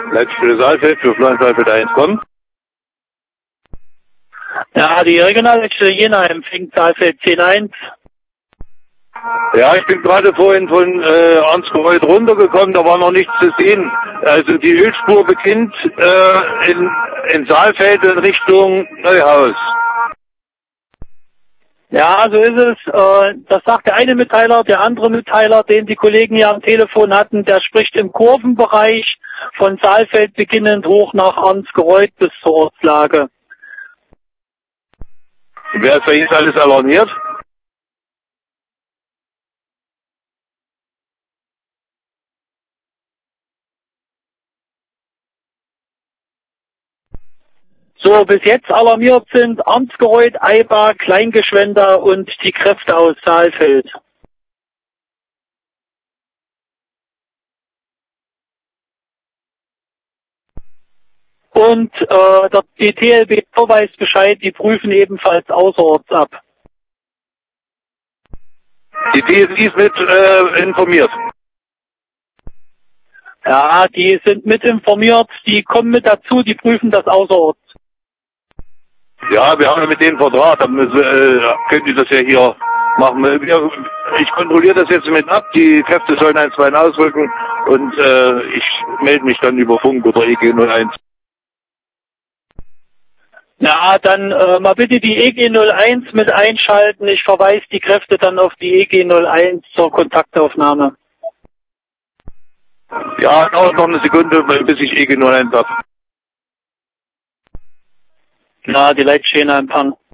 Leitstelle Saalfeld für Plan Saalfeld 1 kommt. Ja, die Regionalleitstelle Jena empfängt Saalfeld 10.1. Ja, ich bin gerade vorhin von Ansgereuth runtergekommen, da war noch nichts zu sehen. Also die Ölspur beginnt in Saalfeld in Richtung Neuhaus. Ja, so ist es. Das sagt der eine Mitteiler. Der andere Mitteiler, den die Kollegen hier am Telefon hatten, der spricht im Kurvenbereich von Saalfeld beginnend hoch nach Ansgereuth bis zur Ortslage. Wer ist da jetzt alles alarmiert? So, bis jetzt alarmiert sind Ansgereuth, Eibar, Kleingeschwender und die Kräfte aus Saalfeld. Und die TLB weiß Bescheid, die prüfen ebenfalls außerorts ab. Die TSI ist mit informiert. Ja, die sind mit informiert, die kommen mit dazu, die prüfen das außerorts. Ja, wir haben ja mit denen Vertrag, dann können die das ja hier machen. Ich kontrolliere das jetzt mit ab, die Kräfte sollen einstweilen ausrücken und ich melde mich dann über Funk oder EG01. Ja, dann mal bitte die EG01 mit einschalten. Ich verweise die Kräfte dann auf die EG01 zur Kontaktaufnahme. Ja, dauert noch eine Sekunde, bis ich EG01 habe. Ja, die Leitstelle empfangen.